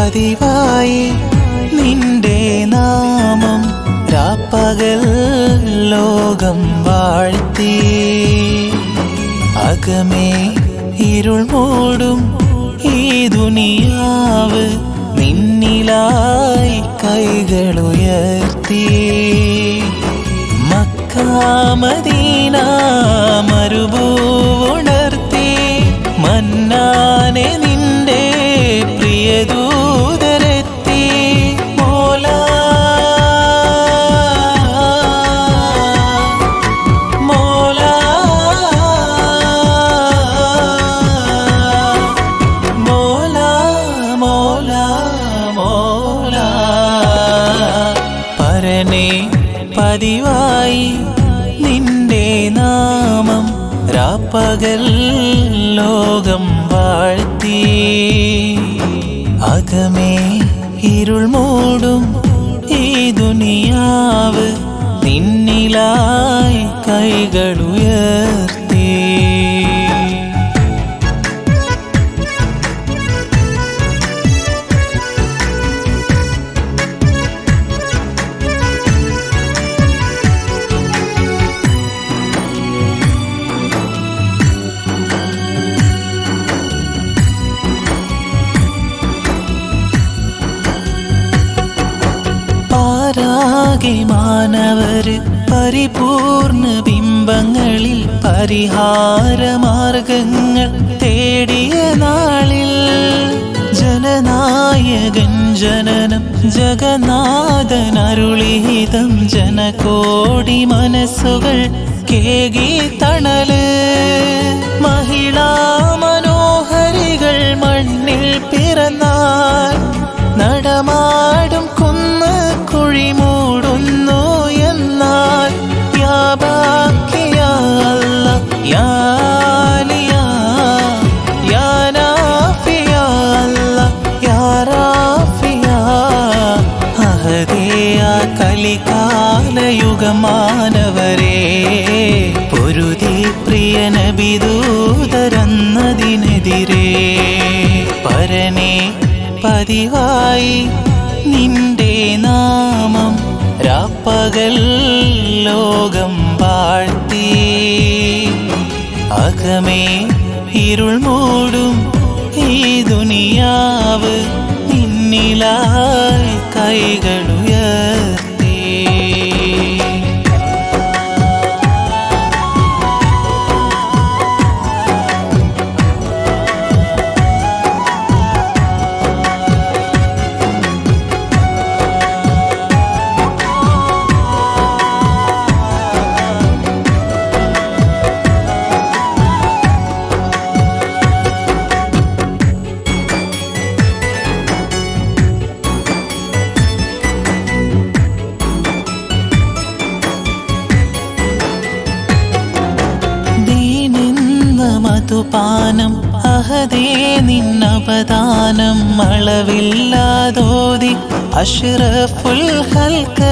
പതിവായി നിന്റെ നാമം രാപ്പകൽ ലോകം വാഴ്ത്തി. അകമേ ഇരുൾ മൂടും ഈ ദുനിയാവ് നിന്നിലായി കൈകളുയർത്തി. Mecca Medina മരുഭൂവുണർത്തി. മന്നാനെ നിന്റെ പ്രിയദൂതരെത്തി. മോലാ മോലാ മോലാ മോലാ മോലാ. പരനേ പതിവായി നിന്റെ നാമം രാപ്പകൽ ലോകം വാഴ്ത്തി. അകമേ ഇരുൾ മൂടും ഈ ദുനിയാവ് നിന്നിലായി കൈകളുയർത്തി. പാരാകെ മാനവര് പരിപൂർണ ബിംബങ്ങളിൽ പരിഹാരമാർഗങ്ങൾ തേടിയ നാളിൽ ജനനായകൻ ജനനം ജഗന്നാഥനരുളിഹിതം ജനകോടി മനസ്സുകൾ കേകി തണല്. മഹിളാ മനോഹരികൾ മണ്ണിൽ പിറന്നാൽ നടമാടും കുന്ന് കുഴി മൂടുന്നു എന്നാൽ. യാ ബാക്കി യാ അല്ലാഹ് യാ അലിയാ യാ നാഫി യാ അല്ലാഹ് യാ റാഫിയാ. അഹദിയ കലികാലയുഗമാനവരെ പൊരുതി പ്രിയ നബിദൂതരെന്നതിനെതിരെ. പരനേ പതിവായി നിന്റെ നാമം രാപ്പകൽ ലോകം വാഴ്ത്തി. അകമേ ഇരുൾ മൂടും ഈ ദുനിയാവ് നിന്നിലായി കൈകളുയർത്തി. മധുപാനം അഹദേ നിന്നപദാനം അളവില്ലാതോതി അഷ്റഫുൽ ഖൽഖ്.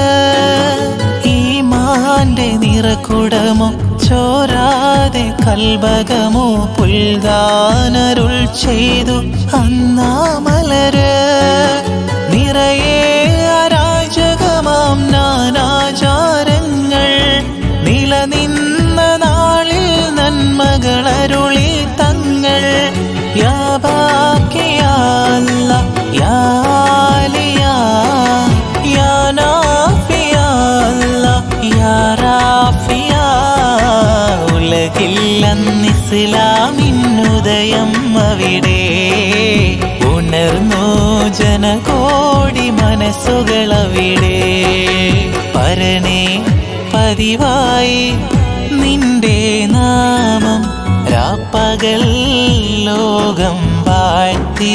ഈമാന്റെ നിറകുടമോ ചോരാതെ കൽബകമോ പുൽകാനരുൾ ചെയ്തു അന്നാ മലര്. നിറയെ അരാജകമാം നാനാചാരങ്ങൾ നിലനിന്ന നാളിൽ നന്മകളരുളി തങ്ങൾ. യാ ബാക്കി യാ അല്ലാഹ് യാ അലിയാ യാ നാഫി യാ അല്ലാഹ് യാ റാഫിയാ. ഉലകിൽ അന്ന് ഇസ്ലാമിനുദയം അവിടെ ഉണർന്നു ജനകോടി മനസ്സുകളവിടെ. പരനേ പതിവായി നിന്റെ നാമം രാപ്പകൽ ലോകം വാഴ്ത്തി.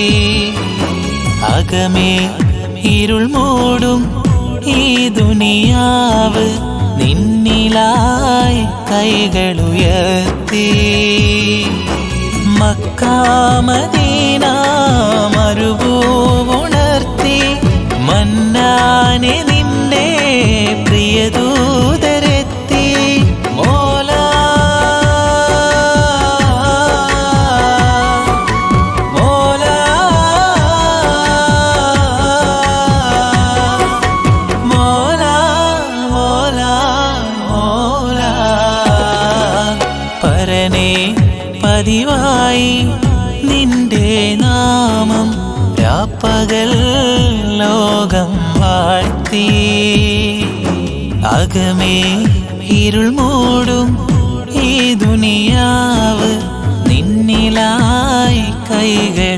അകമേ ഇരുൾ മൂടും ഈ ദുനിയാവ് നിന്നിലായി കൈകളുയർത്തി. Mecca Medina മരുഭൂവുണർത്തി. മന്നാനെ നിന്റെ പ്രിയദൂതരെത്തി. മോലാ മോലാ പരനെ പതിവായി നിന്റെ നാമം രാപ്പകൽ ലോകം വാഴ്ത്തി അകമേ ഇരുൾ മൂടും ഈ ദുനിയാവ് നിന്നിലായി കൈകൾ